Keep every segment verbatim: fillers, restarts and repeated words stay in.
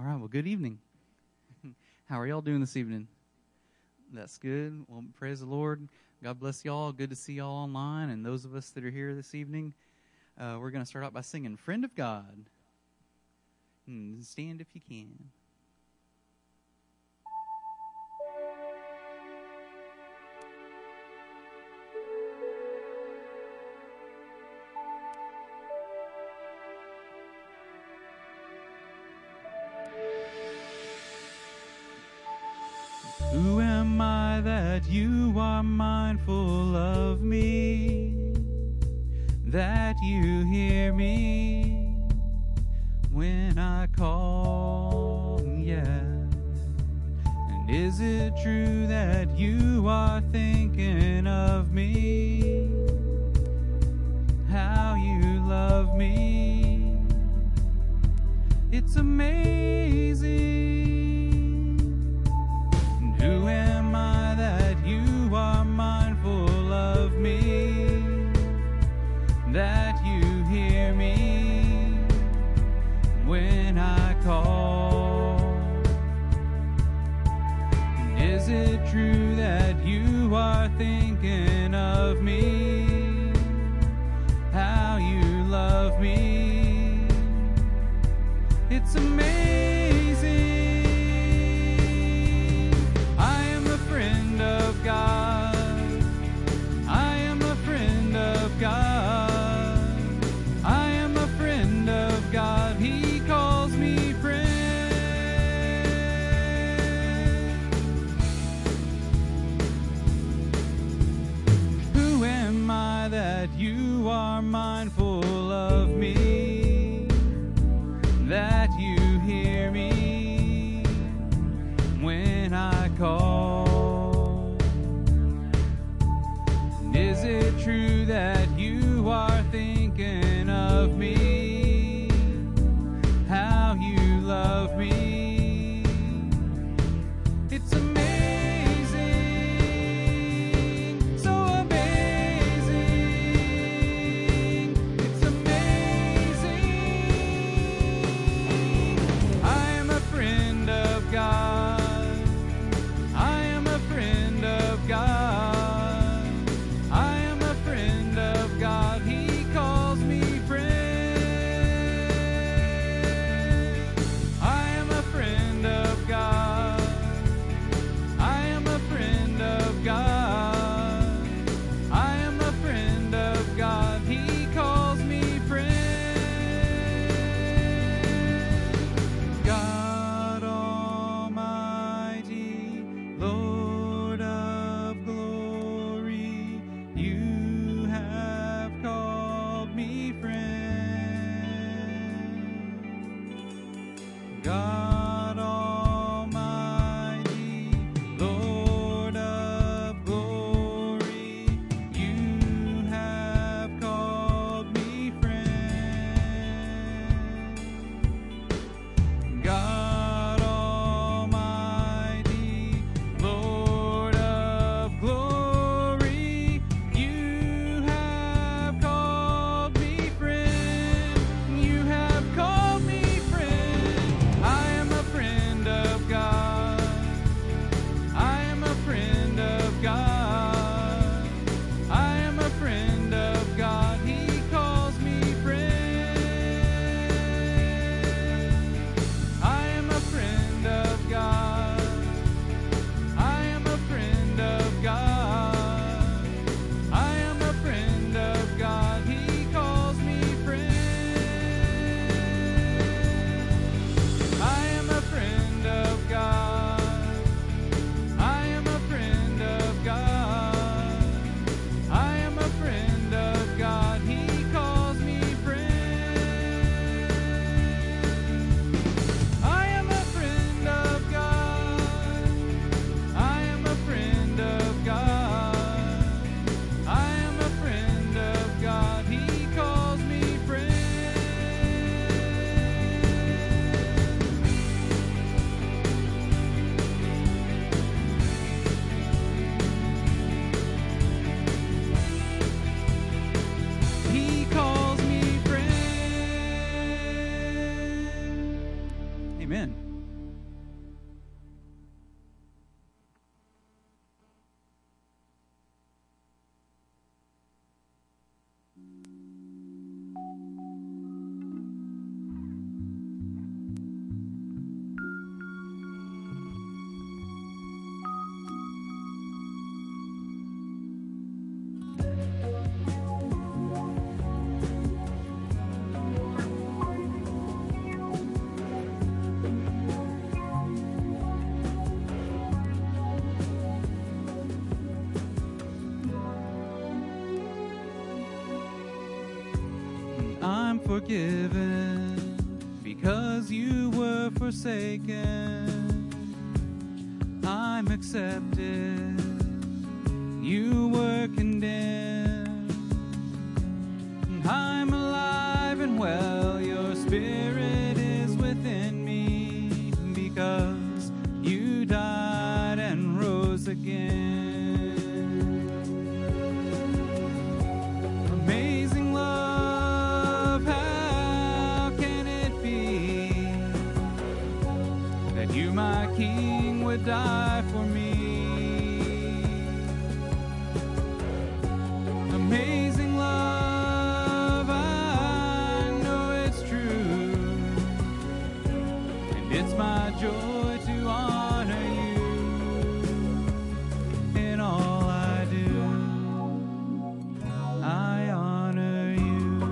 right, well, good evening. How are y'all doing this evening? That's good. Well, praise the Lord. God bless y'all. Good to see y'all online, and those of us that are here this evening. Uh, we're going to start out by singing Friend of God. Hmm, stand if you can. Who am I that you are mindful of me, that you hear me when I call, yeah? And is it true that you are thinking of me, how you love me? It's amazing. Who am I that you are mindful of me, that you hear me when I call? And is it true that you are thinking of me, how you love me? It's amazing. God, I am a friend of God. I am a friend of God. He calls me friend. forgiven because you were forsaken. I'm accepted. You were condemned. I'm alive and well. Your spirit is within me because you died and rose again. Amazing love, how can it be that you, my King, would die for me? Amazing love, I know it's true, and it's my joy to honor you in all I do. I honor you.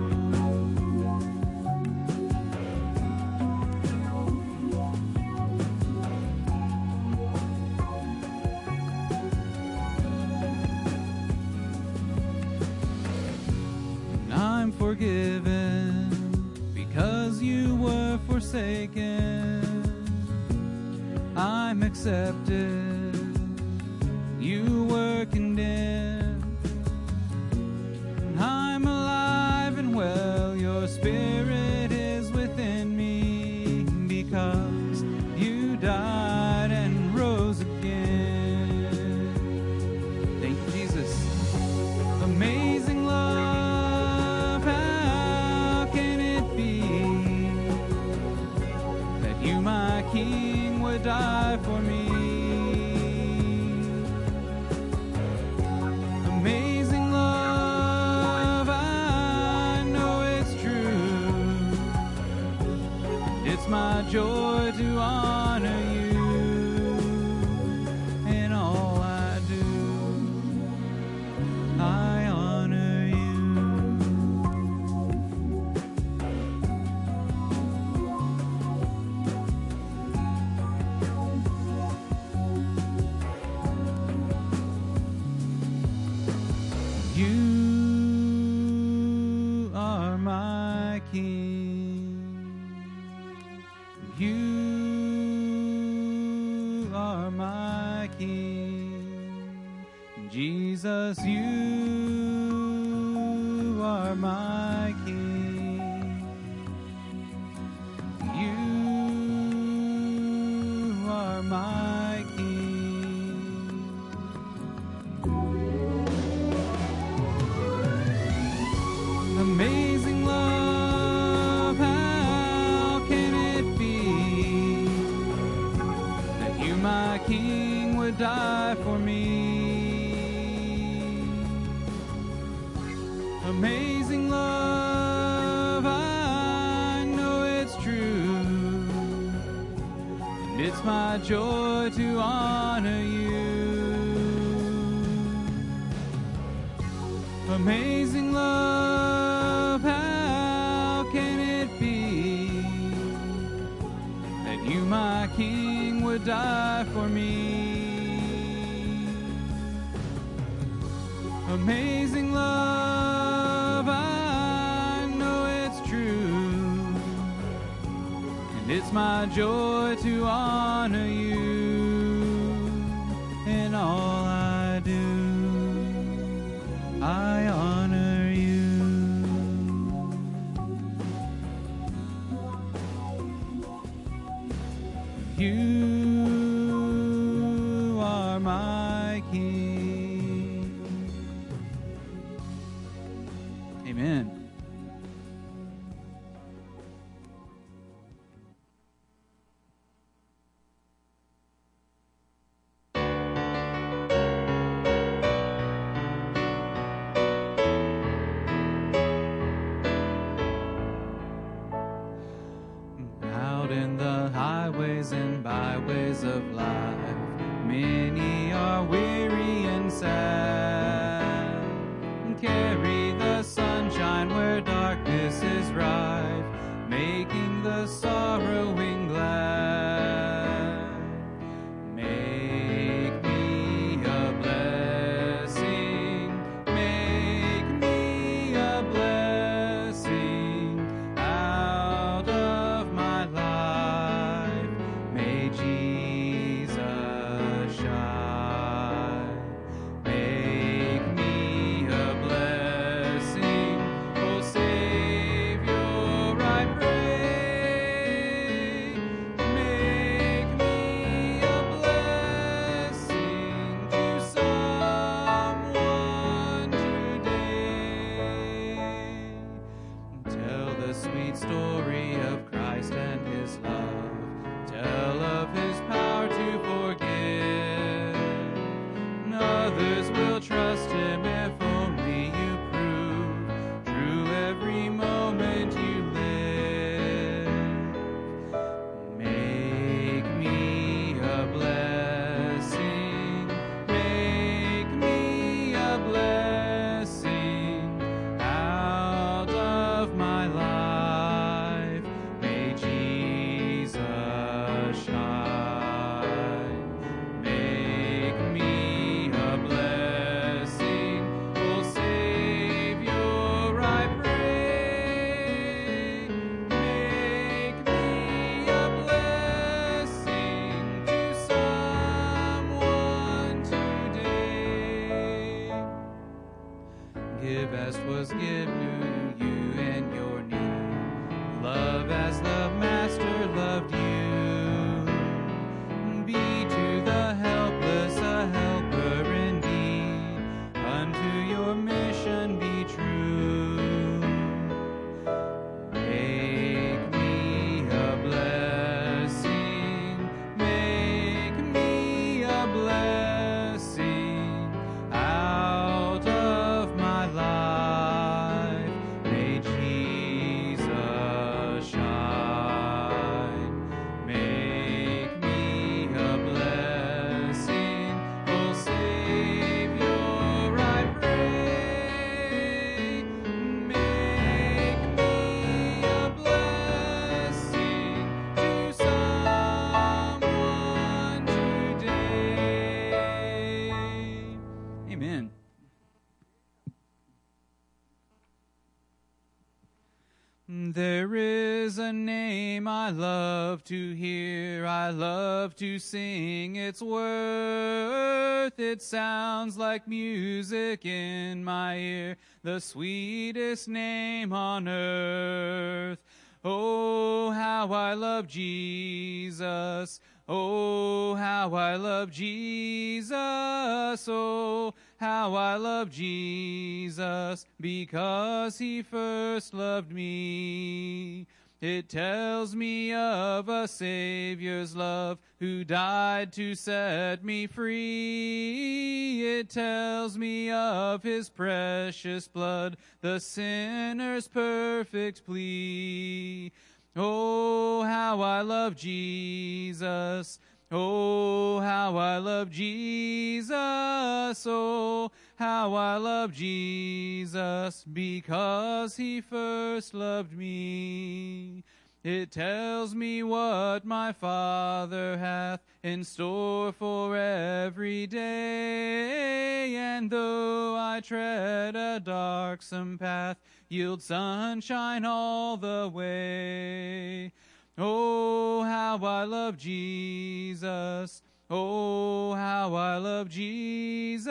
I'm forgiven because you were forsaken. I'm accepted. You were condemned. I'm alive and well. Your spirit is within me because you died and rose again. Thank you, Jesus. Amazing love, how can it be that you, my King, would die for me? Amazing love, I know it's true. It's my joy to honor you in all I do. I honor you. You are my King. You are my King. Jesus, you are my King. You are my King. Amazing love, how can it be that you, my King, would die for me? Amazing love, I know it's true, and it's my joy to honor you. Amazing love, how can it be that you, my King, would die for me? Amazing love, I know it's true, and it's my joy to honor you in all I do. I honor you. You are my King. Amen. Out in the highways and byways of life, many are weary and sad, and carry the sunshine where darkness is rife, making the sorrowing glad. Make me a blessing, make me a blessing give as 'twas given to you and your need. Love as the Master loved you. Be to the helpless a helper indeed. Unto your mission be true. Make me a blessing. Make me a blessing out of my life. May Jesus shine. Make me a blessing. Oh, Savior, I pray. Make me a blessing to someone today. Amen. There is a name I love to hear, I love to sing its worth. It sounds like music in my ear, the sweetest name on earth. Oh, how I love Jesus. Oh, how I love Jesus. Oh, how I love Jesus, because he first loved me. It tells me of a Savior's love who died to set me free. It tells me of his precious blood, the sinner's perfect plea. Oh, how I love Jesus. Oh, how I love Jesus. Oh, how I love Jesus, because he first loved me. It tells me what my Father hath in store for every day. And though I tread a darksome path, yield sunshine all the way. Oh, how I love Jesus. Oh, how I love Jesus.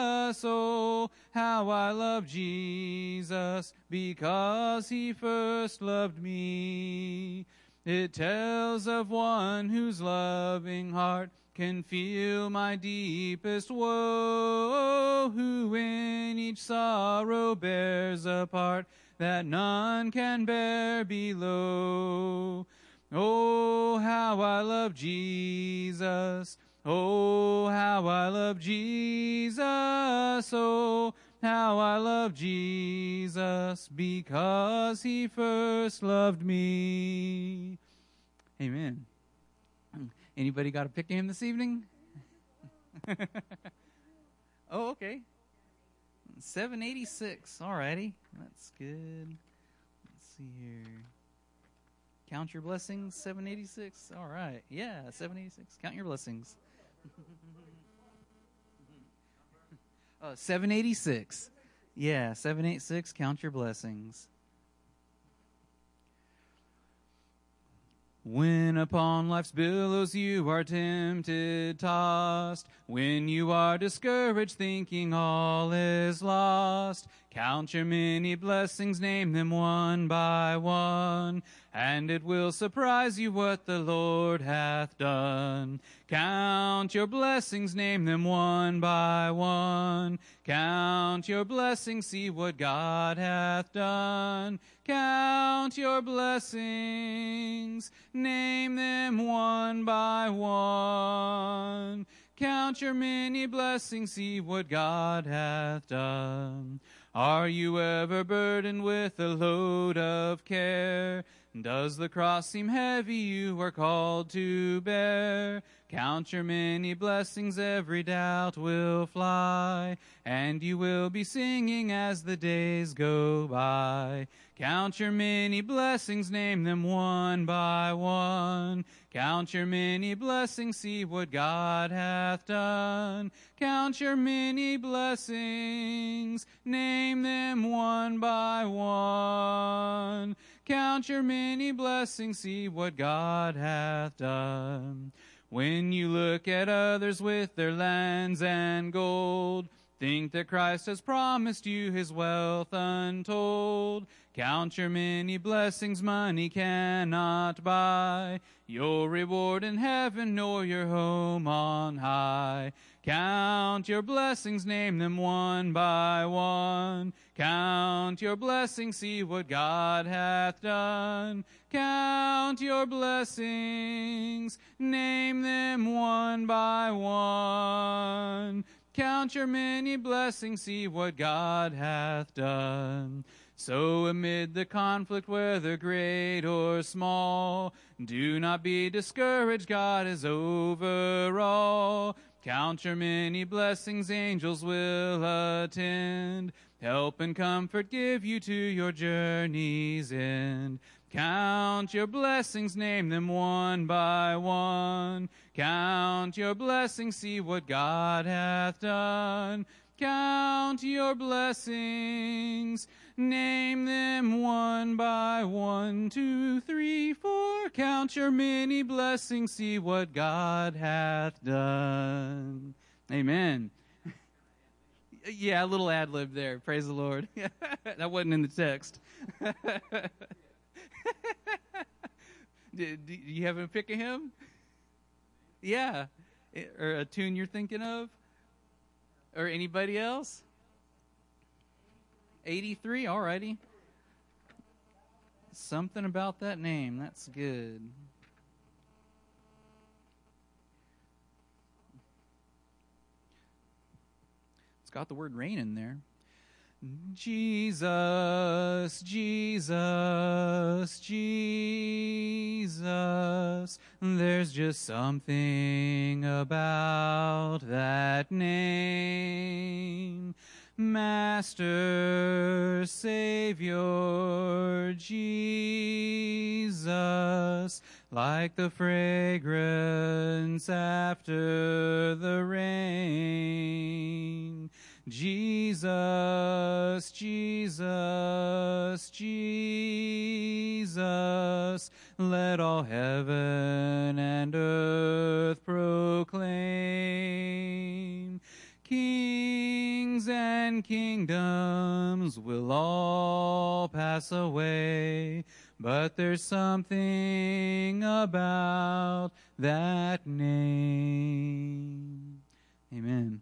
Oh, how I love Jesus, because he first loved me. It tells of one whose loving heart can feel my deepest woe, who in each sorrow bears a part that none can bear below. Oh, how I love Jesus. Oh, how I love Jesus. Oh, how I love Jesus, because he first loved me. Amen. Anybody got to pick a hymn this evening? Oh, okay. seven eighty-six. All righty. That's good. Let's see here. Count your blessings, seven eighty-six. All right. Yeah, seven eighty-six. Count your blessings. uh, seven eighty-six. Yeah, seven eighty-six. Count your blessings. When upon life's billows you are tempted, tossed, when you are discouraged, thinking all is lost, count your many blessings, name them one by one, and it will surprise you what the Lord hath done. Count your blessings, name them one by one. Count your blessings, see what God hath done. Count your blessings, name them one by one. Count your many blessings, see what God hath done. Are you ever burdened with a load of care? Does the cross seem heavy you are called to bear? Count your many blessings, every doubt will fly, and you will be singing as the days go by. Count your many blessings, name them one by one. Count your many blessings, see what God hath done. Count your many blessings, name them one by one. Count your many blessings, see what God hath done. When you look at others with their lands and gold, Think that Christ has promised you his wealth untold. Count your many blessings money cannot buy, your reward in heaven nor your home on high. Count your blessings, name them one by one. Count your blessings, see what God hath done. Count your blessings, name them one by one. Count your many blessings, see what God hath done. So amid the conflict, whether great or small, do not be discouraged, God is over all. Count your many blessings, angels will attend. Help and comfort give you to your journey's end. Count your blessings, name them one by one. Count your blessings, see what God hath done. Count your blessings, name them one by one, two, three, four. Count your many blessings, see what God hath done. Amen. Yeah, a little ad-lib there. Praise the Lord. That wasn't in the text. do, do you have a pick of him? Yeah. Or a tune you're thinking of? Or anybody else? eighty-three, alrighty. Something about that name. That's good. It's got the word rain in there. Jesus, Jesus, Jesus, there's just something about that name. Master, Savior, Jesus, like the fragrance after the rain. Jesus, Jesus, Jesus, let all heaven and earth proclaim. Kings and kingdoms will all pass away, but there's something about that name. Amen.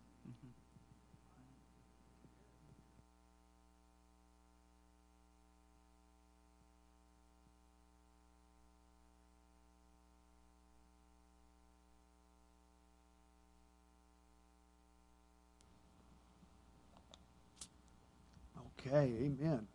Okay, amen.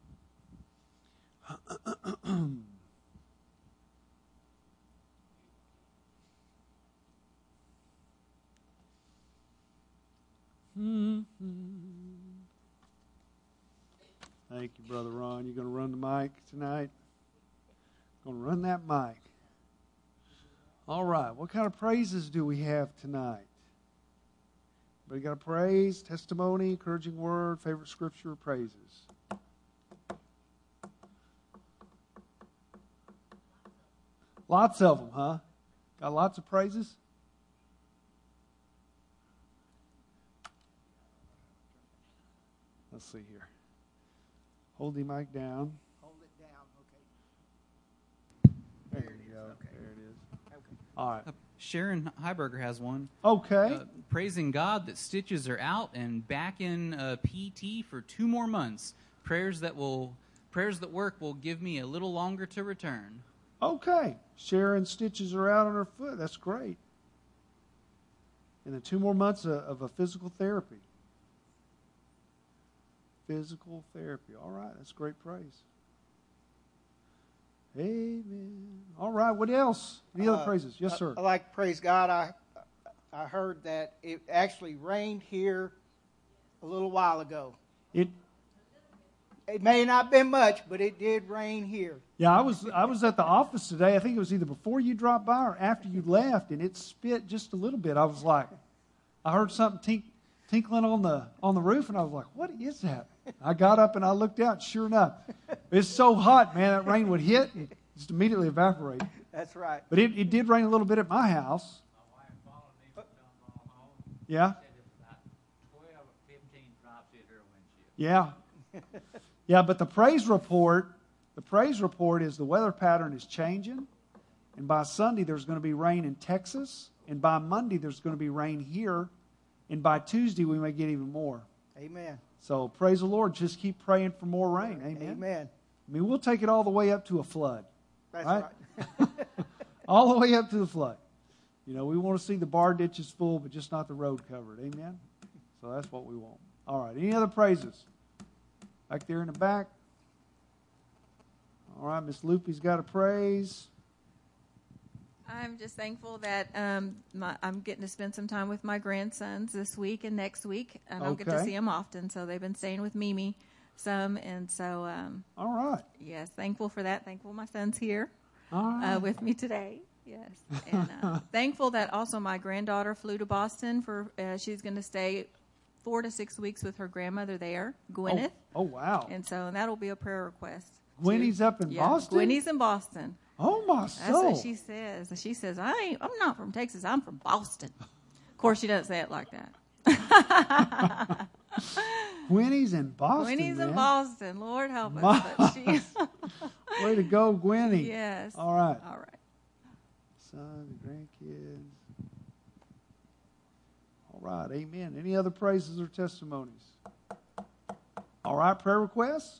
Thank you, Brother Ron. You going to run the mic tonight? Going to run that mic. All right. What kind of praises do we have tonight? Everybody got a praise, testimony, encouraging word, favorite scripture, praises? Lots of them, huh? Got lots of praises? Let's see here. Hold the mic down. Hold it down, okay. There, There it you is, go. okay. There it is. Okay. All right. Uh, Sharon Heiberger has one. Okay. Uh, praising God that stitches are out and back in uh, P T for two more months. Prayers that will, prayers that work will give me a little longer to return. Okay. Sharon stitches are out on her foot. That's great. And then two more months of, of a physical therapy. Physical therapy. All right. That's great praise. Amen. All right. What else? Any other Uh, praises? Yes, I- sir. I like to praise God. I I heard that it actually rained here a little while ago. It. It may not have been much, but it did rain here. Yeah, I was I was at the office today. I think it was either before you dropped by or after you left, and it spit just a little bit. I was like, I heard something tink, tinkling on the on the roof, and I was like, what is that? I got up and I looked out. Sure enough, it's so hot, man. That rain would hit and just immediately evaporate. That's right. But it, it did rain a little bit at my house. Yeah. Yeah. Yeah, but the praise report, the praise report is the weather pattern is changing. And by Sunday, there's going to be rain in Texas. And by Monday, there's going to be rain here. And by Tuesday, we may get even more. Amen. So praise the Lord. Just keep praying for more rain. Amen. Amen. I mean, we'll take it all the way up to a flood. That's right. right. All the way up to the flood. You know, we want to see the bar ditches full, but just not the road covered. Amen? So that's what we want. All right. Any other praises? Back there in the back. All right. Miss Loopy's got a praise. I'm just thankful that um, my, I'm getting to spend some time with my grandsons this week and next week. I don't Okay. get to see them often, so they've been staying with Mimi some. And so, um, All right. yes, thankful for that. Thankful my son's here All right. uh, with me today. Yes. And uh, thankful that also my granddaughter flew to Boston for, uh, she's going to stay four to six weeks with her grandmother there, Gwyneth. Oh, oh, wow. And so that'll be a prayer request. Gwynny's too. up in yeah, Boston? Gwynny's in Boston. Oh, my That's soul. what she says. She says, I ain't, I'm not from Texas. I'm from Boston. Of course, she doesn't say it like that. Gwynny's in Boston, Gwynny's man. in Boston. Lord help My- us. But she, Way to go, Gwynny. yes. All right. All right. Son, grandkids. All right. Amen. Any other praises or testimonies? All right. Prayer requests?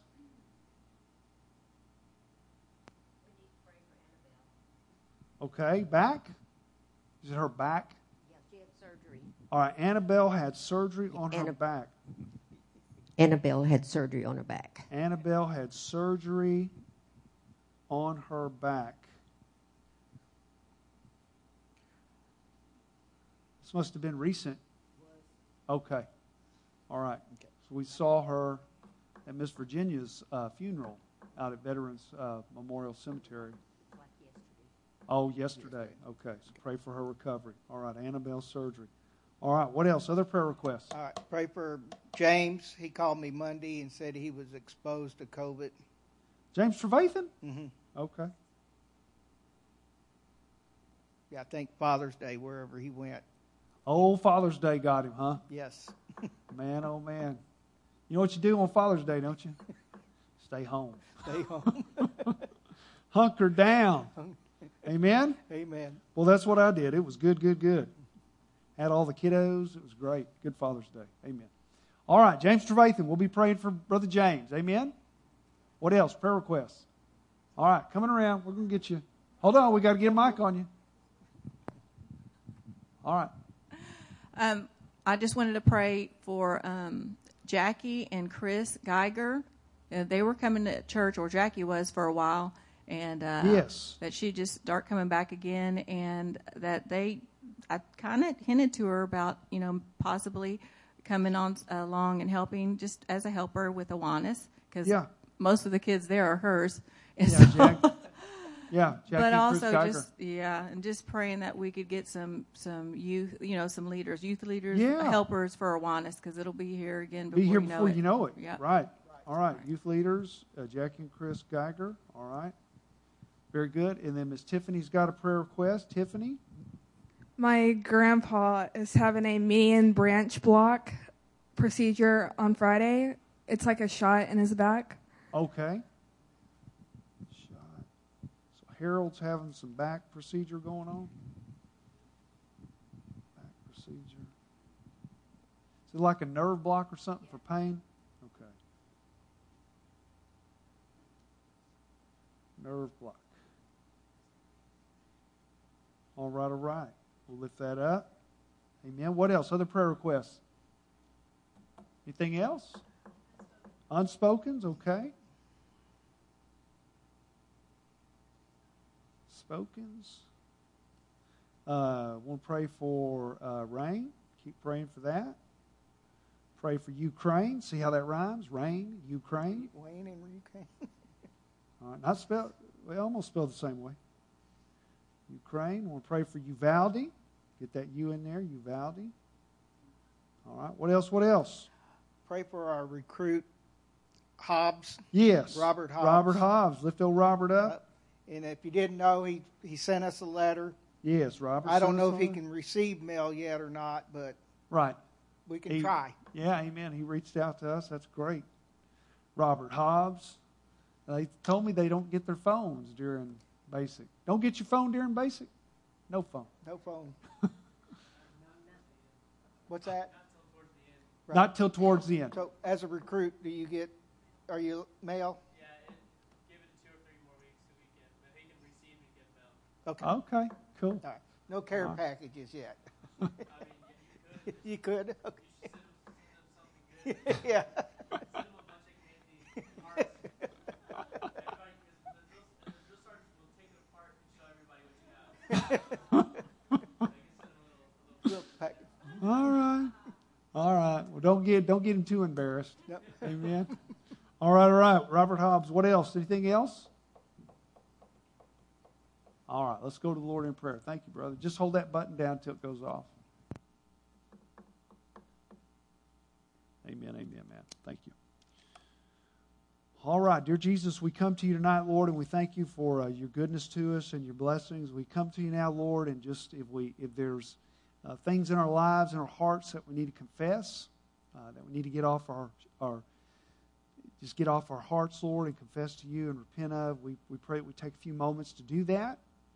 Okay, back? Is it her back? Yeah, she had surgery. All right, Annabelle had surgery on her Anna- back. Annabelle had surgery on her back. Annabelle had surgery on her back. This must have been recent. Okay. All right. So we saw her at Miss Virginia's uh, funeral out at Veterans uh, Memorial Cemetery. Like yesterday. Oh, yesterday. Okay. So pray for her recovery. All right. Annabelle's surgery. All right. What else? Other prayer requests? All right. Pray for James. He called me Monday and said he was exposed to COVID. James Trevathan? Mm-hmm. Okay. Yeah, I think Father's Day, wherever he went. Oh, Father's Day got him, huh? Yes. Man, oh, man. You know what you do on Father's Day, don't you? Stay home. Stay home. Hunker down. Amen? Amen. Well, that's what I did. It was good, good, good. Had all the kiddos. It was great. Good Father's Day. Amen. All right, James Trevathan. We'll be praying for Brother James. Amen? What else? Prayer requests. All right, coming around. We're going to get you. Hold on. We got to get a mic on you. All right. Um, I just wanted to pray for um, Jackie and Chris Geiger. Uh, they were coming to church, or Jackie was for a while, and uh, Yes. that she just start coming back again, and that they, I kind of hinted to her about, you know, possibly coming on uh, along and helping just as a helper with Awanas, because Yeah. most of the kids there are hers. And Yeah, so- Jack. Yeah, Jackie but and Chris also Geiger. just yeah, and just praying that we could get some some youth, you know, some leaders, youth leaders, Yeah. helpers for Awanas, because it'll be here again before Be here you know before it. you know it. Yeah. Right. All right. Youth leaders, uh, Jackie and Chris Geiger. All right. Very good. And then Miss Tiffany's got a prayer request. Tiffany? My grandpa is having a median branch block procedure on Friday. It's like a shot in his back. Okay. Shot. So Harold's having some back procedure going on. Back procedure. Is it like a nerve block or something for pain? Okay. Nerve block. All right, all right. We'll lift that up. Amen. What else? Other prayer requests? Anything else? Unspokens, okay. Spokens. Uh, want to pray for uh, rain. Keep praying for that. Pray for Ukraine. See how that rhymes? Rain, Ukraine. Wayne and Ukraine. All right, not spelled. Well, almost spelled the same way. Ukraine. Want to pray for Uvalde. Get that U in there, Uvalde. All right. What else? What else? Pray for our recruit, Hobbs. Yes. Robert Hobbs. Robert Hobbs. Lift old Robert up. And if you didn't know, he, he sent us a letter. Yes, Robert. I don't sent know us if he on it. can receive mail yet or not, but Right. we can He- try. Yeah, amen. He reached out to us. That's great. Robert Hobbs. They told me they don't get their phones during basic. Don't get your phone during basic? No phone. No phone. What's that? Right. Not till towards the end. So, as a recruit, do you get? Are you male? Yeah, and give it two or three more weeks so we can, but he can receive and get mail. Okay. Okay, cool. All right. No care All right. packages yet. I mean, yeah, you could. You could. Okay. You should send him, send him something good. Yeah. Send him a bunch of candy, hearts. Everybody, because the drill, the drill sergeants will take it apart and show everybody what you have. They can send him a little, a little Real pack- All right. All right. Well, don't get don't get him too embarrassed. Yep. Amen. All right, all right. Robert Hobbs, what else? Anything else? All right, let's go to the Lord in prayer. Thank you, brother. Just hold that button down until it goes off. Amen, amen, man. Thank you. All right, dear Jesus, we come to you tonight, Lord, and we thank you for uh, your goodness to us and your blessings. We come to you now, Lord, and just if we if there's uh, things in our lives and our hearts that we need to confess, uh, that we need to get off our our just get off our hearts, Lord, and confess to you and repent of. We we pray that we take a few moments to do that.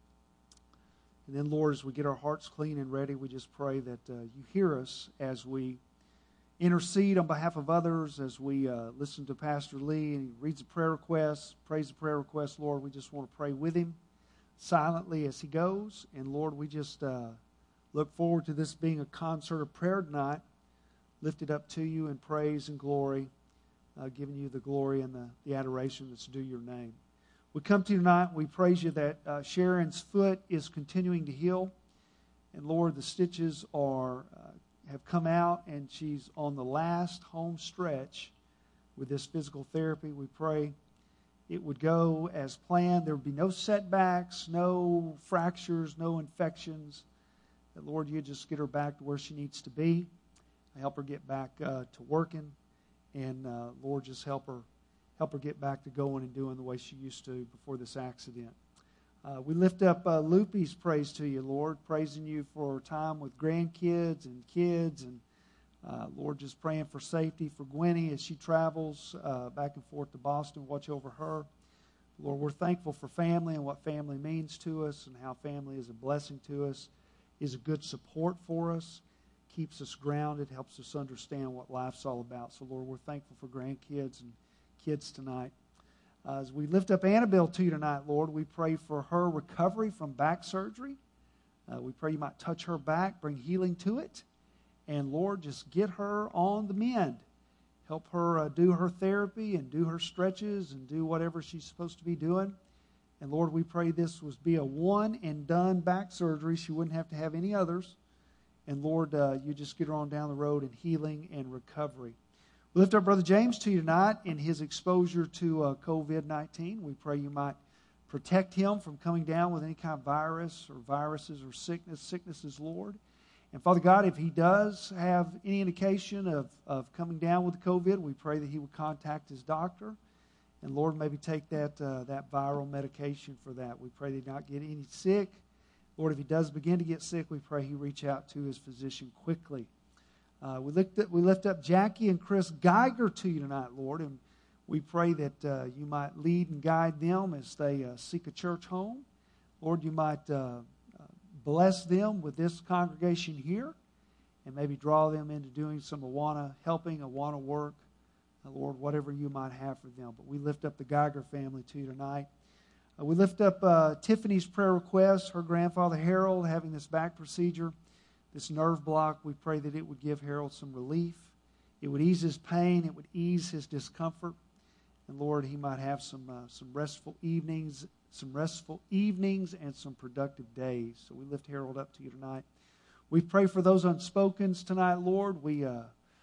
And then, Lord, as we get our hearts clean and ready, we just pray that uh, you hear us as we intercede on behalf of others, as we uh, listen to Pastor Lee and he reads the prayer requests, prays the prayer requests. Lord, we just want to pray with him silently as he goes. And, Lord, we just uh, look forward to this being a concert of prayer tonight, lifted up to you in praise and glory, uh, giving you the glory and the, the adoration that's due your name. We come to you tonight. We praise you that uh, Sharon's foot is continuing to heal. And, Lord, the stitches are uh, have come out, and she's on the last home stretch with this physical therapy. We pray it would go as planned. There would be no setbacks, no fractures, no infections. That, Lord, you just get her back to where she needs to be. Help her get back uh, to working. And, uh, Lord, just help her help her get back to going and doing the way she used to before this accident. Uh, we lift up uh, Loopy's praise to you, Lord, praising you for time with grandkids and kids. And, uh, Lord, just praying for safety for Gwenny as she travels uh, back and forth to Boston. Watch over her. Lord, we're thankful for family and what family means to us and how family is a blessing to us, is a good support for us, keeps us grounded, helps us understand what life's all about. So, Lord, we're thankful for grandkids and kids tonight. Uh, as we lift up Annabelle to you tonight, Lord, we pray for her recovery from back surgery. Uh, we pray you might touch her back, bring healing to it. And, Lord, just get her on the mend. Help her uh, do her therapy and do her stretches and do whatever she's supposed to be doing. And, Lord, we pray this would be a one-and-done back surgery. She wouldn't have to have any others. And, Lord, uh, you just get her on down the road in healing and recovery. We lift our brother James to you tonight in his exposure to uh, covid nineteen. We pray you might protect him from coming down with any kind of virus or viruses or sickness, sicknesses, Lord. And Father God, if he does have any indication of, of coming down with the COVID, we pray that he would contact his doctor. And Lord, maybe take that uh, that viral medication for that. We pray that he not get any sick. Lord, if he does begin to get sick, we pray he reach out to his physician quickly. Uh, we, lift up, we lift up Jackie and Chris Geiger to you tonight, Lord, and we pray that uh, you might lead and guide them as they uh, seek a church home. Lord, you might uh, bless them with this congregation here and maybe draw them into doing some Awana helping, Awana work. Uh, Lord, whatever you might have for them. But we lift up the Geiger family to you tonight. Uh, we lift up uh, Tiffany's prayer request, her grandfather Harold having this back procedure. This nerve block, we pray that it would give Harold some relief. It would ease his pain. It would ease his discomfort. And Lord, he might have some uh, some restful evenings, some restful evenings and some productive days. So we lift Harold up to you tonight. We pray for those unspokens tonight, Lord. We uh,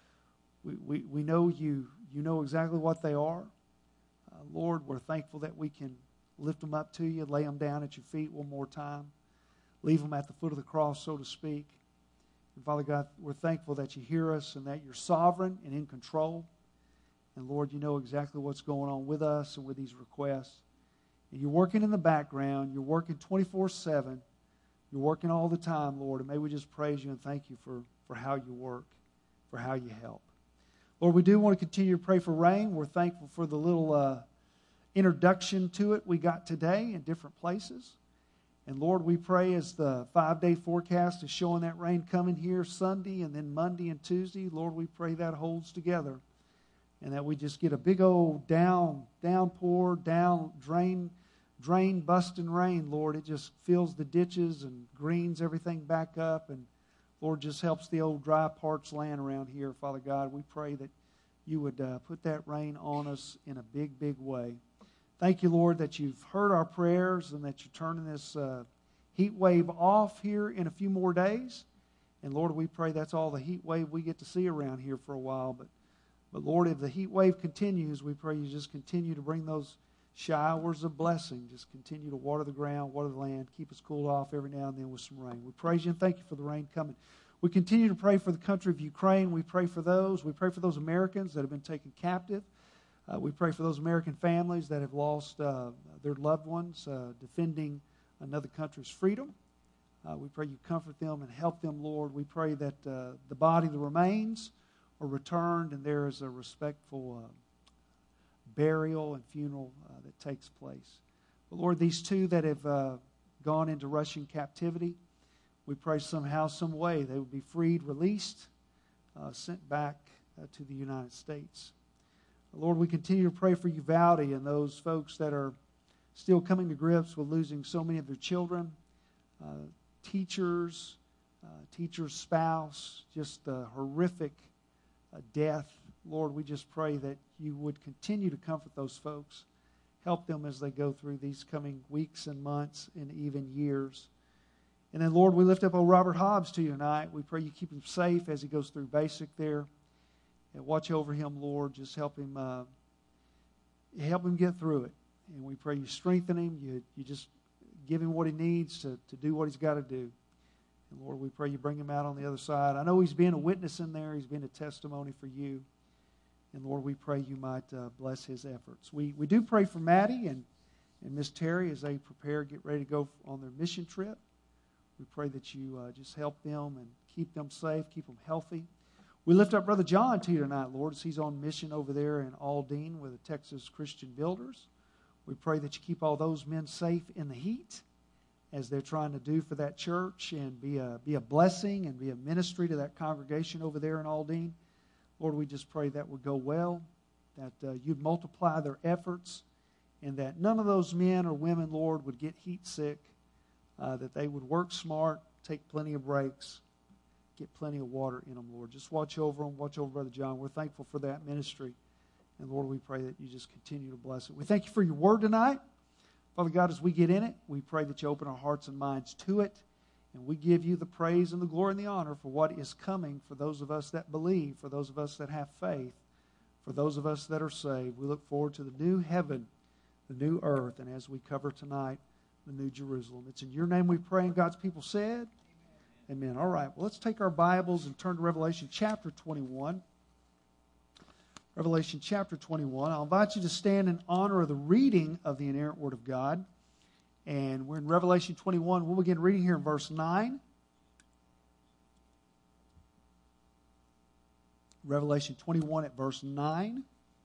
we, we we know you you know exactly what they are. Uh, Lord, we're thankful that we can lift them up to you, lay them down at your feet one more time, leave them at the foot of the cross, so to speak. And Father God, we're thankful that you hear us and that you're sovereign and in control. And Lord, you know exactly what's going on with us and with these requests. And you're working in the background. You're working twenty-four seven. You're working all the time, Lord. And may we just praise you and thank you for, for how you work. for how you help. Lord, we do want to continue to pray for rain. We're thankful for the little uh, introduction to it we got today in different places. And Lord, we pray as the five-day forecast is showing that rain coming here Sunday and then Monday and Tuesday, Lord, we pray that holds together and that we just get a big old down, downpour, down, drain, drain, busting rain, Lord. It just fills the ditches and greens everything back up, and Lord, just helps the old dry, parched land around here, Father God. We pray that you would uh, put that rain on us in a big, big way. Thank you, Lord, that you've heard our prayers and that you're turning this uh, heat wave off here in a few more days. And Lord, we pray that's all the heat wave we get to see around here for a while. But, but Lord, if the heat wave continues, we pray you just continue to bring those showers of blessing. Just continue to water the ground, water the land, keep us cooled off every now and then with some rain. We praise you and thank you for the rain coming. We continue to pray for the country of Ukraine. We pray for those. We pray for those Americans that have been taken captive. Uh, we pray for those American families that have lost uh, their loved ones uh, defending another country's freedom. Uh, we pray you comfort them and help them, Lord. We pray that uh, the body, the remains, are returned and there is a respectful uh, burial and funeral uh, that takes place. But Lord, these two that have uh, gone into Russian captivity, we pray somehow, some way they would be freed, released, uh, sent back uh, to the United States. Lord, we continue to pray for Uvalde and those folks that are still coming to grips with losing so many of their children, uh, teachers, uh, teacher's spouse, just the horrific uh, death. Lord, we just pray that you would continue to comfort those folks, help them as they go through these coming weeks and months and even years. And then, Lord, we lift up old Robert Hobbs to you tonight. We pray you keep him safe as he goes through basic there. And watch over him, Lord. Just help him uh, help him get through it. And we pray you strengthen him. You, you just give him what he needs to, to do what he's got to do. And, Lord, we pray you bring him out on the other side. I know he's been a witness in there. He's been a testimony for you. And, Lord, we pray you might uh, bless his efforts. We we do pray for Maddie and, and Miss Terry as they prepare, get ready to go on their mission trip. We pray that you uh, just help them and keep them safe, keep them healthy. We lift up Brother John to you tonight, Lord, as he's on mission over there in Aldine with the Texas Christian Builders. We pray that you keep all those men safe in the heat as they're trying to do for that church and be a, be a blessing and be a ministry to that congregation over there in Aldine. Lord, we just pray that would go well, that uh, you'd multiply their efforts, and that none of those men or women, Lord, would get heat sick, uh, that they would work smart, take plenty of breaks, get plenty of water in them, Lord. Just watch over them. Watch over Brother John. We're thankful for that ministry. And, Lord, we pray that you just continue to bless it. We thank you for your word tonight. Father God, as we get in it, we pray that you open our hearts and minds to it. And we give you the praise and the glory and the honor for what is coming for those of us that believe, for those of us that have faith, for those of us that are saved. We look forward to the new heaven, the new earth, and as we cover tonight, the new Jerusalem. It's in your name we pray, and God's people said, Amen. All right, well, let's take our Bibles and turn to Revelation chapter twenty-one. Revelation chapter twenty-one. I'll invite you to stand in honor of the reading of the inerrant Word of God. And we're in Revelation twenty-one. We'll begin reading here in verse nine. Revelation twenty-one at verse nine.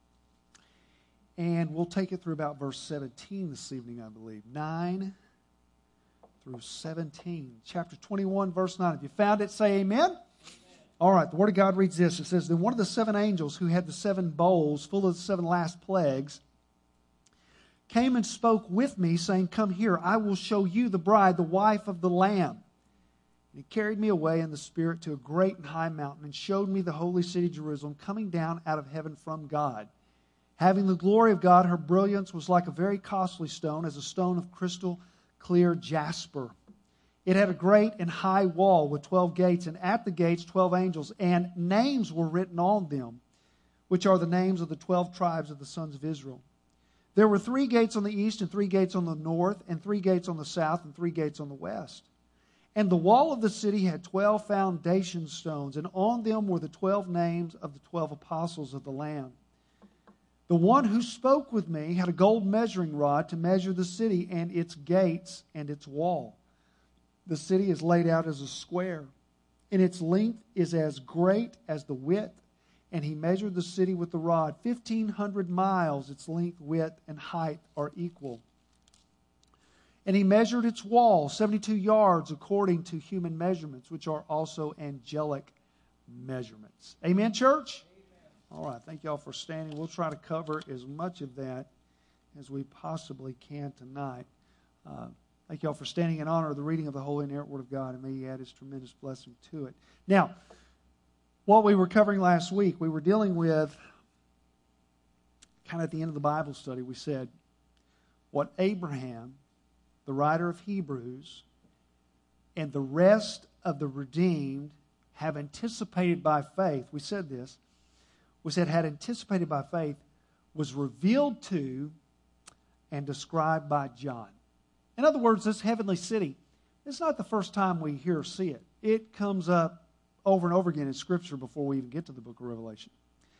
And we'll take it through about verse seventeen this evening, I believe. nine through seventeen. Chapter twenty-one, verse nine. If you found it, say amen. Amen. All right, the Word of God reads this. It says, Then one of the seven angels who had the seven bowls full of the seven last plagues came and spoke with me, saying, Come here, I will show you the bride, the wife of the Lamb. And he carried me away in the Spirit to a great and high mountain and showed me the holy city Jerusalem coming down out of heaven from God. Having the glory of God, her brilliance was like a very costly stone, as a stone of crystal clear jasper. It had a great and high wall with twelve gates, and at the gates twelve angels, and names were written on them, which are the names of the twelve tribes of the sons of Israel. There were three gates on the east, and three gates on the north, and three gates on the south, and three gates on the west. And the wall of the city had twelve foundation stones, and on them were the twelve names of the twelve apostles of the Lamb. The one who spoke with me had a gold measuring rod to measure the city and its gates and its wall. The city is laid out as a square, and its length is as great as the width. And he measured the city with the rod. Fifteen hundred miles, its length, width, and height are equal. And he measured its wall, seventy-two yards, according to human measurements, which are also angelic measurements. Amen, church? Amen. All right, thank you all for standing. We'll try to cover as much of that as we possibly can tonight. Uh, thank you all for standing in honor of the reading of the Holy and inerrant Word of God, and may He add His tremendous blessing to it. Now, what we were covering last week, we were dealing with, kind of at the end of the Bible study, we said, what Abraham, the writer of Hebrews, and the rest of the redeemed have anticipated by faith. We said this. We said had anticipated by faith was revealed to and described by John. In other words, this heavenly city, it's not the first time we hear or see it. It comes up over and over again in Scripture before we even get to the book of Revelation.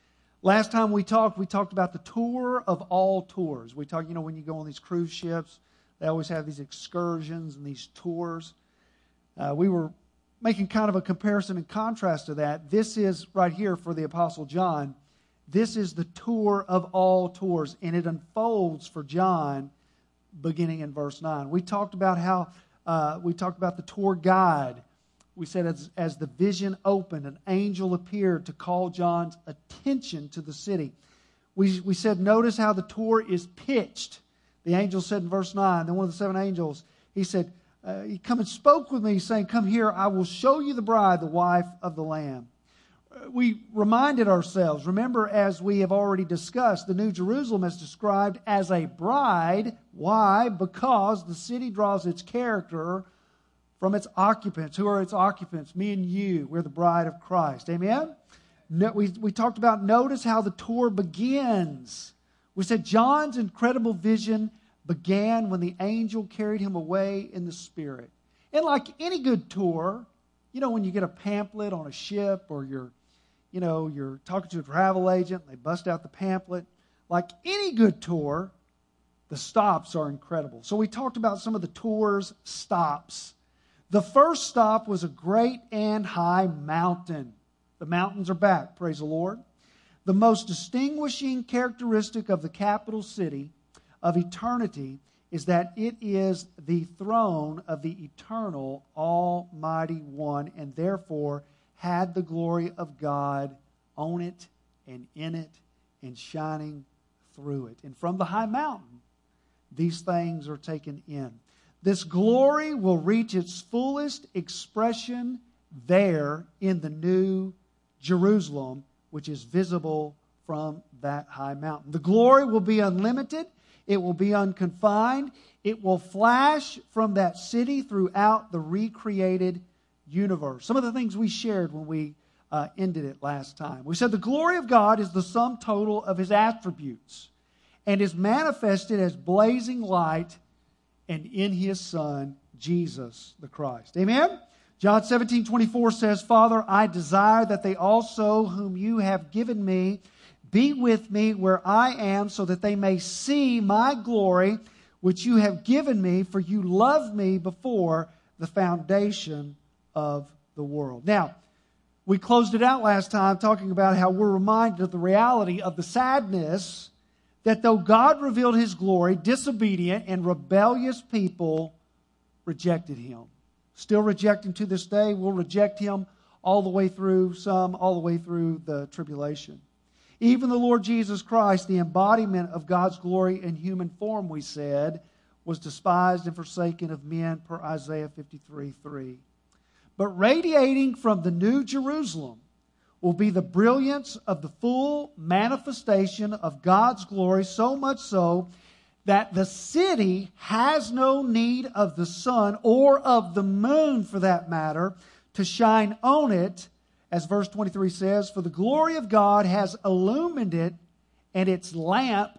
Last time we talked, we talked about the tour of all tours. We talked, you know, when you go on these cruise ships, they always have these excursions and these tours. Uh, we were making kind of a comparison and contrast to that. This is, right here for the Apostle John, this is the tour of all tours, and it unfolds for John beginning in verse nine. We talked about how, uh, we talked about the tour guide. We said as, as the vision opened, an angel appeared to call John's attention to the city. We, we said, notice how the tour is pitched. The angel said in verse nine, then one of the seven angels, he said, uh, he come and spoke with me, saying, come here, I will show you the bride, the wife of the Lamb. Uh, we reminded ourselves, remember, as we have already discussed, the New Jerusalem is described as a bride. Why? Because the city draws its character from its occupants. Who are its occupants? Me and you. We're the bride of Christ. Amen? No, we, we talked about, notice how the tour begins. We said John's incredible vision began when the angel carried him away in the Spirit. And like any good tour, you know, when you get a pamphlet on a ship or you're, you know, you're talking to a travel agent and they bust out the pamphlet, like any good tour, the stops are incredible. So we talked about some of the tour's stops. The first stop was a great and high mountain. The mountains are back, praise the Lord. The most distinguishing characteristic of the capital city of eternity is that it is the throne of the eternal Almighty One, and therefore had the glory of God on it and in it and shining through it. And from the high mountain, these things are taken in. This glory will reach its fullest expression there in the New Jerusalem, which is visible from that high mountain. The glory will be unlimited. It will be unconfined. It will flash from that city throughout the recreated universe. Some of the things we shared when we uh, ended it last time. We said the glory of God is the sum total of His attributes and is manifested as blazing light and in His Son, Jesus the Christ. Amen? John seventeen twenty-four says, Father, I desire that they also whom you have given me be with me where I am, so that they may see my glory, which you have given me, for you loved me before the foundation of the world. Now, we closed it out last time talking about how we're reminded of the reality of the sadness that though God revealed His glory, disobedient and rebellious people rejected Him. Still rejecting to this day. We'll reject Him all the way through, some all the way through the tribulation. Even the Lord Jesus Christ, the embodiment of God's glory in human form, we said, was despised and forsaken of men, per Isaiah fifty-three three. But radiating from the New Jerusalem will be the brilliance of the full manifestation of God's glory, so much so that the city has no need of the sun or of the moon, for that matter, to shine on it, as verse twenty-three says, for the glory of God has illumined it, and its lamp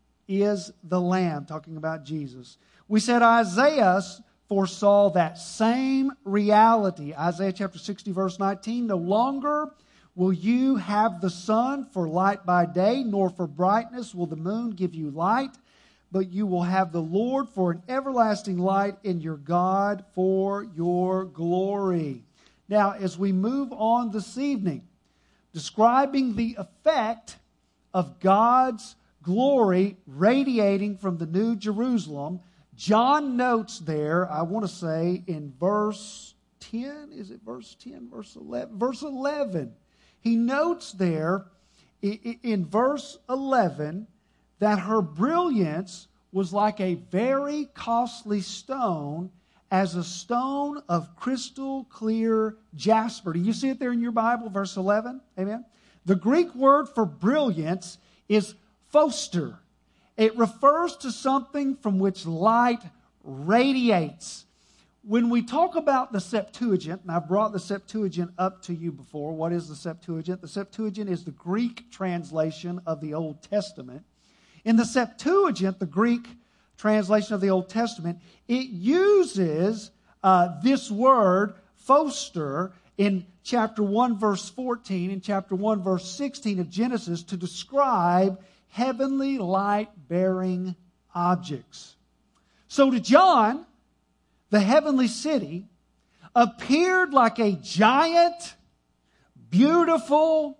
is the Lamb, talking about Jesus. We said Isaiah foresaw that same reality. Isaiah chapter sixty, verse nineteen, no longer will you have the sun for light by day, nor for brightness will the moon give you light, but you will have the Lord for an everlasting light, and your God for your glory. Now, as we move on this evening, describing the effect of God's glory radiating from the New Jerusalem, John notes there, I want to say in verse ten, is it verse ten, verse eleven? Verse eleven. He notes there in verse eleven that her brilliance was like a very costly stone, as a stone of crystal clear jasper. Do you see it there in your Bible, verse eleven? Amen. The Greek word for brilliance is phoster. It refers to something from which light radiates. When we talk about the Septuagint, and I've brought the Septuagint up to you before. What is the Septuagint? The Septuagint is the Greek translation of the Old Testament. In the Septuagint, the Greek translation of the Old Testament, it uses uh, this word, phoster, in chapter one, verse fourteen, and chapter one, verse sixteen of Genesis to describe heavenly light-bearing objects. So to John, the heavenly city appeared like a giant, beautiful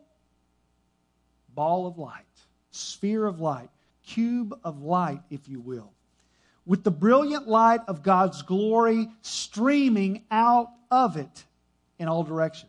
ball of light, sphere of light, cube of light, if you will, with the brilliant light of God's glory streaming out of it in all directions.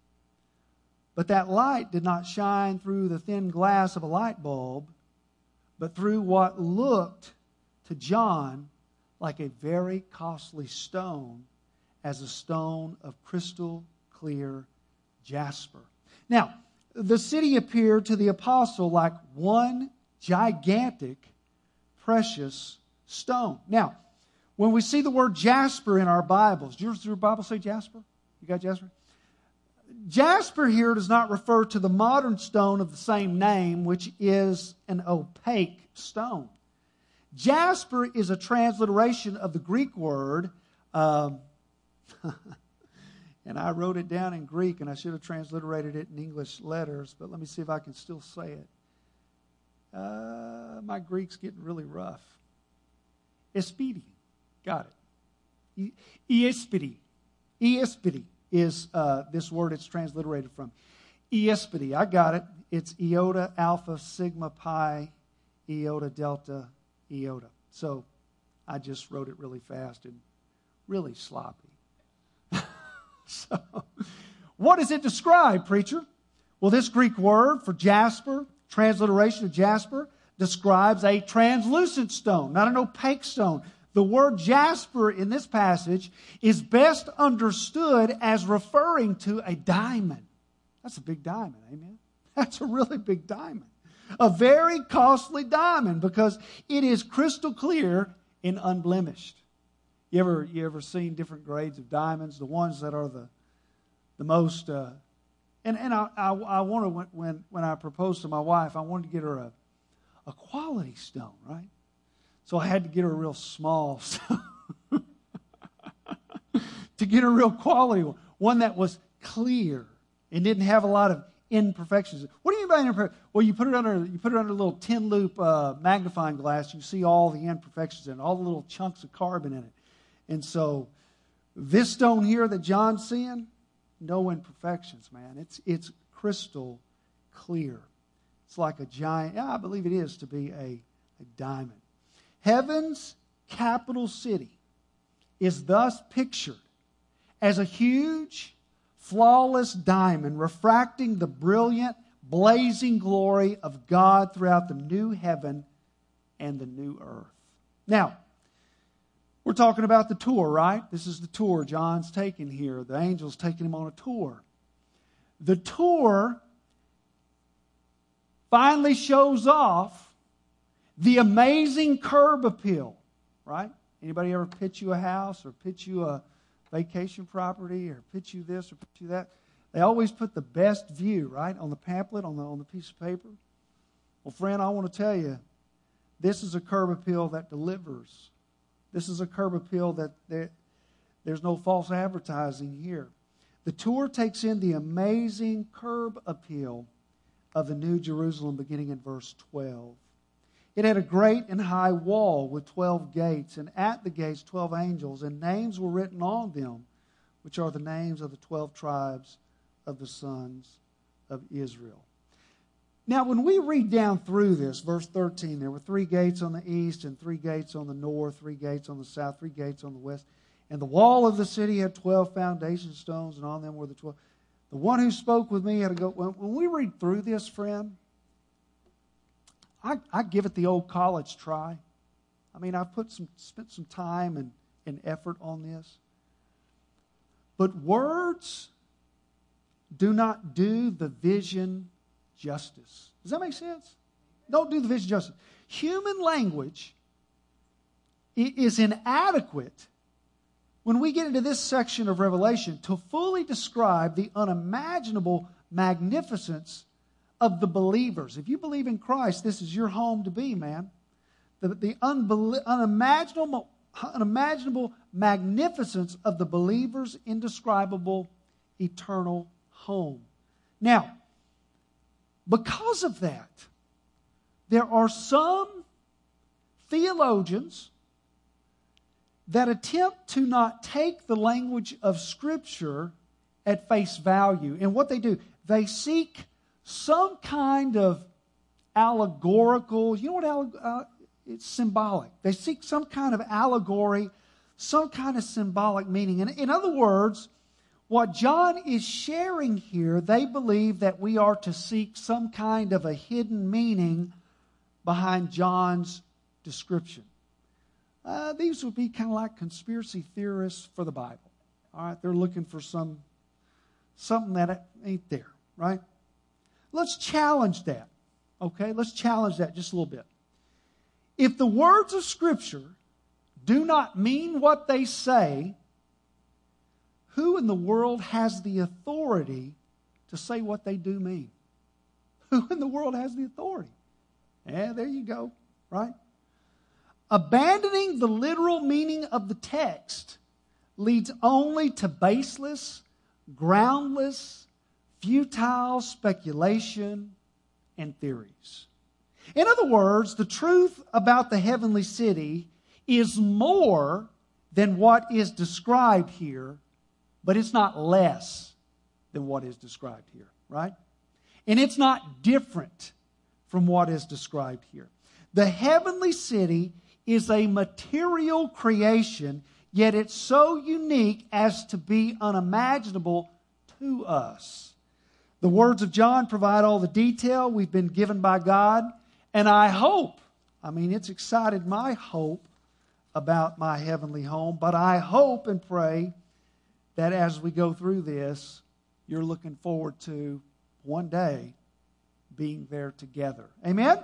But that light did not shine through the thin glass of a light bulb, but through what looked to John like a very costly stone, as a stone of crystal clear jasper. Now, the city appeared to the apostle like one gigantic, precious stone. Now, when we see the word jasper in our Bibles, does your, does your Bible say jasper? You got jasper? Jasper here does not refer to the modern stone of the same name, which is an opaque stone. Jasper is a transliteration of the Greek word, um, and I wrote it down in Greek, and I should have transliterated it in English letters, but let me see if I can still say it. Uh, my Greek's getting really rough. Espidi. Got it. Iespidi. Iespidi is uh, this word it's transliterated from. Iespidi. I got it. It's iota, alpha, sigma, pi, iota, delta, iota. So I just wrote it really fast and really sloppy. So, what does it describe, preacher? Well, this Greek word for jasper, transliteration of jasper, describes a translucent stone, not an opaque stone. The word jasper in this passage is best understood as referring to a diamond. That's a big diamond, amen? That's a really big diamond. A very costly diamond because it is crystal clear and unblemished. You ever you ever seen different grades of diamonds? The ones that are the the most, uh, and and I I, I wanted when, when when I proposed to my wife, I wanted to get her a a quality stone, right? So I had to get her a real small stone to get a real quality one, one that was clear and didn't have a lot of imperfections. What do you mean by imperfections? Well, you put it under you put it under a little tin loop uh, magnifying glass. You see all the imperfections in it, all the little chunks of carbon in it. And so, this stone here that John's seeing, no imperfections, man. It's it's crystal clear. It's like a giant. Yeah, I believe it is to be a, a diamond. Heaven's capital city is thus pictured as a huge, flawless diamond refracting the brilliant, blazing glory of God throughout the new heaven and the new earth. Now, we're talking about the tour, right? This is the tour John's taking here. The angel's taking him on a tour. The tour finally shows off the amazing curb appeal, right? Anybody ever pitch you a house or pitch you a vacation property or pitch you this or pitch you that? They always put the best view, right, on the pamphlet, on the on the piece of paper. Well, friend, I want to tell you, this is a curb appeal that delivers. This is a curb appeal that there, there's no false advertising here. The tour takes in the amazing curb appeal of the New Jerusalem beginning in verse twelve. It had a great and high wall with twelve gates, and at the gates twelve angels, and names were written on them, which are the names of the twelve tribes of the sons of Israel. Now, when we read down through this, verse thirteen, there were three gates on the east and three gates on the north, three gates on the south, three gates on the west. And the wall of the city had twelve foundation stones, and on them were the twelve. The one who spoke with me had to go. When we read through this, friend, I, I give it the old college try. I mean, I've put some, spent some time and, and effort on this. But words do not do the vision justice. Does that make sense? Don't do the vision justice. Human language is inadequate when we get into this section of Revelation to fully describe the unimaginable magnificence of the believers. If you believe in Christ, this is your home to be, man. The, the unbel- unimaginable, unimaginable magnificence of the believer's indescribable eternal home. Now, because of that, there are some theologians that attempt to not take the language of Scripture at face value. And what they do, they seek some kind of allegorical, you know what, alleg- uh, it's symbolic. They seek some kind of allegory, some kind of symbolic meaning. And in other words, what John is sharing here, they believe that we are to seek some kind of a hidden meaning behind John's description. Uh, these would be kind of like conspiracy theorists for the Bible. All right, they're looking for some something that ain't there, right? Let's challenge that, okay? Let's challenge that just a little bit. If the words of Scripture do not mean what they say, who in the world has the authority to say what they do mean? Who in the world has the authority? Yeah, there you go, right? Abandoning the literal meaning of the text leads only to baseless, groundless, futile speculation and theories. In other words, the truth about the heavenly city is more than what is described here, but it's not less than what is described here, right? And it's not different from what is described here. The heavenly city is a material creation, yet it's so unique as to be unimaginable to us. The words of John provide all the detail we've been given by God, and I hope, I mean, it's excited my hope about my heavenly home, but I hope and pray that as we go through this, you're looking forward to one day being there together. Amen?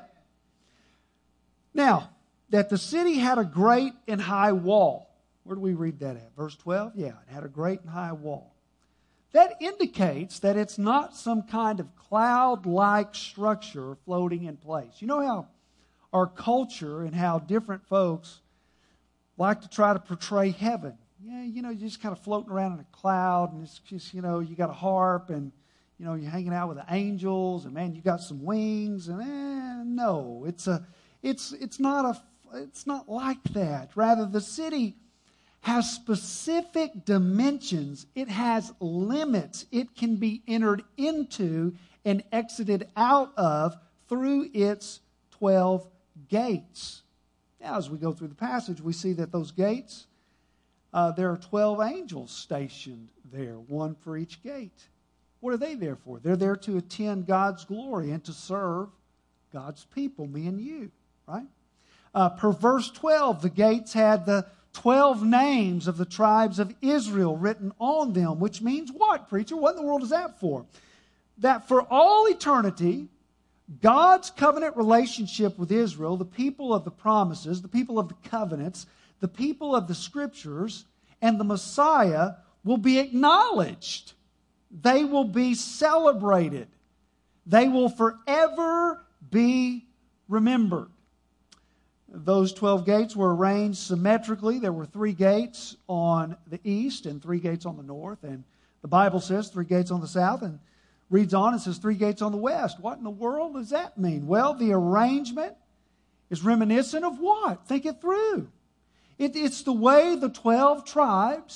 Now, that the city had a great and high wall. Where do we read that at? Verse twelve? Yeah, it had a great and high wall. That indicates that it's not some kind of cloud-like structure floating in place. You know how our culture and how different folks like to try to portray heaven. Yeah, you know, you're just kind of floating around in a cloud, and it's just, you know, you got a harp, and, you know, you're hanging out with the angels, and, man, you got some wings, and, eh, no, it's a, it's, it's not a, it's not like that. Rather, the city has specific dimensions. It has limits. It can be entered into and exited out of through its twelve gates. Now, as we go through the passage, we see that those gates, uh, there are twelve angels stationed there, one for each gate. What are they there for? They're there to attend God's glory and to serve God's people, me and you, right? Uh, per verse twelve, the gates had the twelve names of the tribes of Israel written on them, which means what, preacher? What in the world is that for? That for all eternity, God's covenant relationship with Israel, the people of the promises, the people of the covenants, the people of the scriptures, and the Messiah will be acknowledged. They will be celebrated. They will forever be remembered. Those twelve gates were arranged symmetrically. There were three gates on the east and three gates on the north. And the Bible says three gates on the south, and reads on and says three gates on the west. What in the world does that mean? Well, the arrangement is reminiscent of what? Think it through. It, it's the way the twelve tribes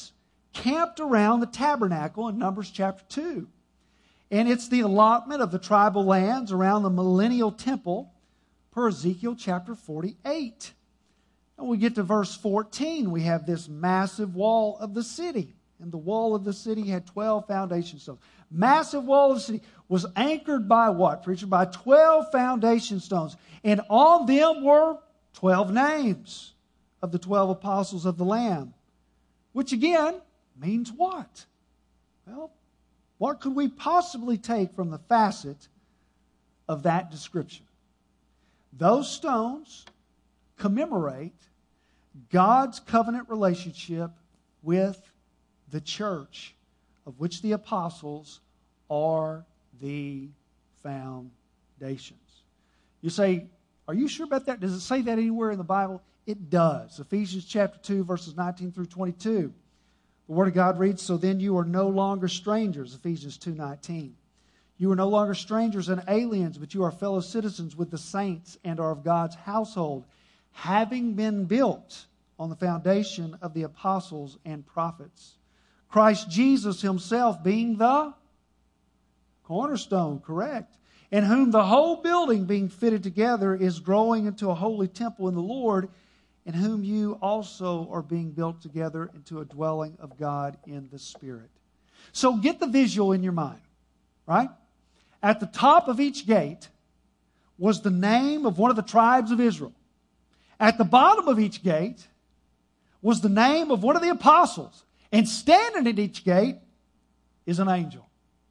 camped around the tabernacle in Numbers chapter two. And it's the allotment of the tribal lands around the millennial temple per Ezekiel chapter forty-eight. And we get to verse fourteen. We have this massive wall of the city. And the wall of the city had twelve foundation stones. Massive wall of the city was anchored by what, preacher? By twelve foundation stones. And on them were twelve names of the twelve apostles of the Lamb. Which again means what? Well, what could we possibly take from the facet of that description? Those stones commemorate God's covenant relationship with the church, of which the apostles are the foundations. You say, are you sure about that? Does it say that anywhere in the Bible? It does. Ephesians chapter two, verses nineteen through twenty-two. The Word of God reads, so then you are no longer strangers, Ephesians two nineteen. You are no longer strangers and aliens, but you are fellow citizens with the saints and are of God's household, having been built on the foundation of the apostles and prophets. Christ Jesus himself being the cornerstone, correct, in whom the whole building being fitted together is growing into a holy temple in the Lord, in whom you also are being built together into a dwelling of God in the Spirit. So get the visual in your mind, right? At the top of each gate was the name of one of the tribes of Israel. At the bottom of each gate was the name of one of the apostles. And standing at each gate is an angel.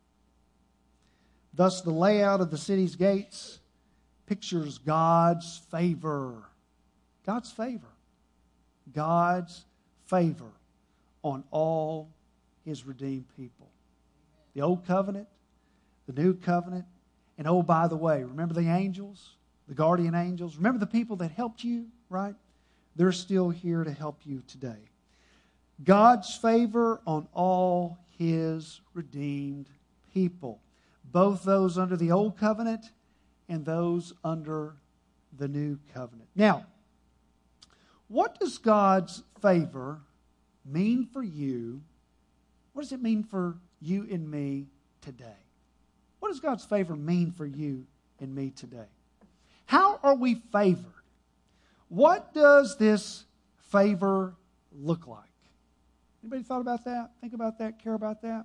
Thus, the layout of the city's gates pictures God's favor. God's favor. God's favor on all His redeemed people. The Old Covenant, the New Covenant, and oh, by the way, remember the angels, the guardian angels? Remember the people that helped you, right? They're still here to help you today. God's favor on all His redeemed people, both those under the Old Covenant and those under the New Covenant. Now, what does God's favor mean for you? What does it mean for you and me today? What does God's favor mean for you and me today? How are we favored? What does this favor look like? Anybody thought about that? Think about that? Care about that?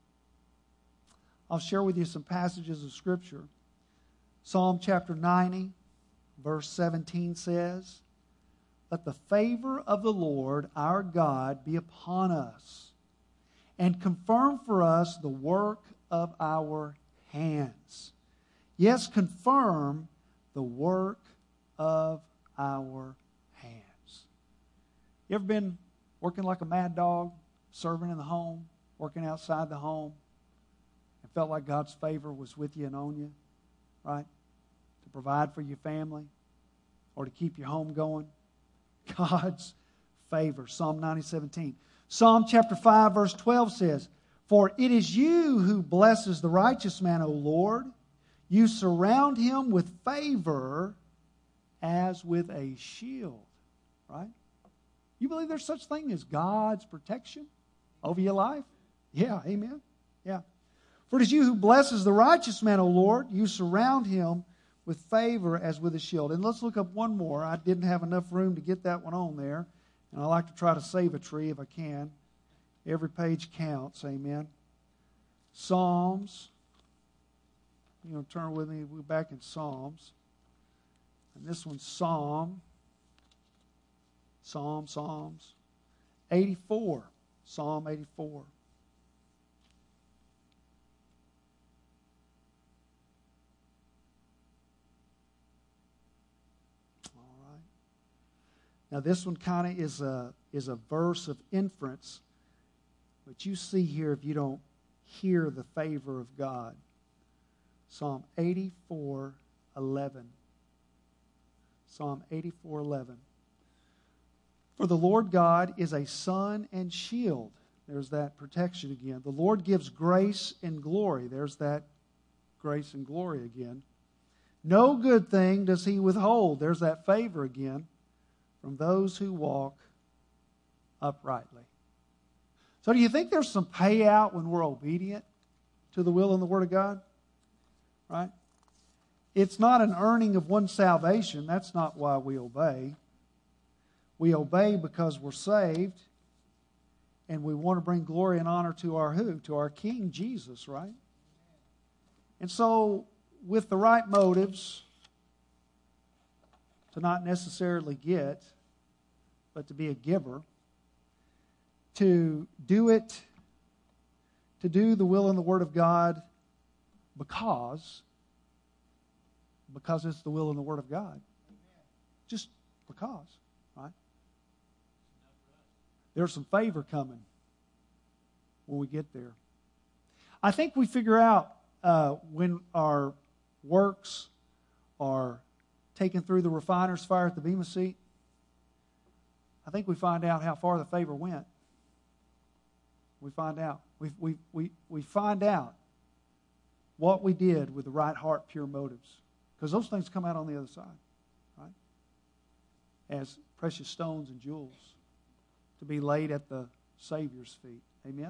I'll share with you some passages of Scripture. Psalm chapter ninety, verse seventeen says, let the favor of the Lord our God be upon us, and confirm for us the work of our hands. Yes, confirm the work of our hands. You ever been working like a mad dog, serving in the home, working outside the home, and felt like God's favor was with you and on you, right? To provide for your family or to keep your home going? God's favor. Psalm ninety, seventeen. Psalm chapter five, verse twelve says, for it is you who blesses the righteous man, O Lord. You surround him with favor as with a shield. Right? You believe there's such thing as God's protection over your life? Yeah, amen. Yeah. For it is you who blesses the righteous man, O Lord. You surround him with favor as with a shield. And let's look up one more. I didn't have enough room to get that one on there. And I like to try to save a tree if I can. Every page counts, amen. Psalms. You know, turn with me. We're back in Psalms. And this one's Psalm. Psalm, Psalms. eighty-four. Psalm eighty-four. Now, this one kind of is a, is a verse of inference, but you see here if you don't hear the favor of God. Psalm eighty-four, eleven. Psalm eighty-four, eleven. For the Lord God is a sun and shield. There's that protection again. The Lord gives grace and glory. There's that grace and glory again. No good thing does He withhold. There's that favor again. From those who walk uprightly. So do you think there's some payout when we're obedient to the will and the Word of God? Right? It's not an earning of one's salvation. That's not why we obey. We obey because we're saved, and we want to bring glory and honor to our who? To our King, Jesus, right? And so, with the right motives, to not necessarily get, but to be a giver, to do it, to do the will and the Word of God because, because it's the will and the Word of God. Just because, right? There's some favor coming when we get there. I think we figure out uh, when our works are taken through the refiner's fire at the Bema seat. I think we find out how far the favor went. We find out. We, we, we, we find out what we did with the right heart, pure motives. Because those things come out on the other side, right? As precious stones and jewels to be laid at the Savior's feet. Amen?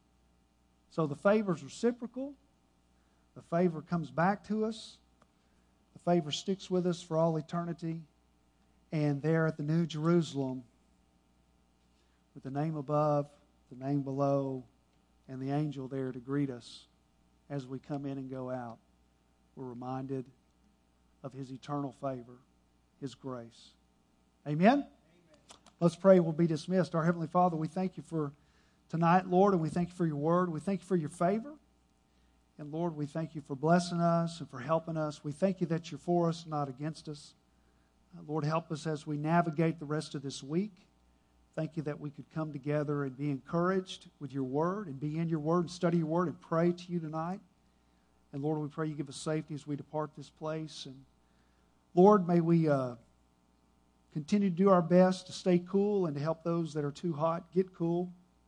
So the favor is reciprocal. The favor comes back to us. The favor sticks with us for all eternity. And there at the New Jerusalem, with the name above, the name below, and the angel there to greet us as we come in and go out, we're reminded of His eternal favor, His grace. Amen? Amen. Let's pray. We'll be dismissed. Our Heavenly Father, we thank you for tonight, Lord, and we thank you for your word. We thank you for your favor. And Lord, we thank you for blessing us and for helping us. We thank you that you're for us, not against us. Uh, Lord, help us as we navigate the rest of this week. Thank you that we could come together and be encouraged with your word and be in your word and study your word and pray to you tonight. And Lord, we pray you give us safety as we depart this place. And Lord, may we uh, continue to do our best to stay cool and to help those that are too hot get cool.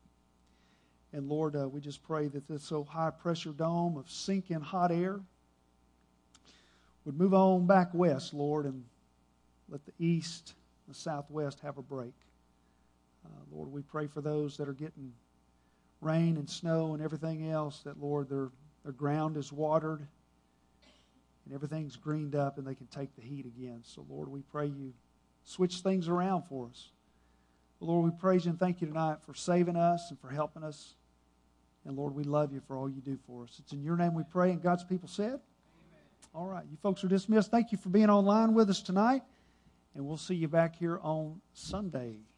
And Lord, uh, we just pray that this so high-pressure dome of sinking hot air would move on back west, Lord, and let the east, the southwest have a break. Uh, Lord, we pray for those that are getting rain and snow and everything else, that, Lord, their, their ground is watered and everything's greened up and they can take the heat again. So, Lord, we pray you switch things around for us. But Lord, we praise you and thank you tonight for saving us and for helping us. And, Lord, we love you for all you do for us. It's in your name we pray, and God's people said? Amen. All right, you folks are dismissed. Thank you for being online with us tonight, and we'll see you back here on Sunday.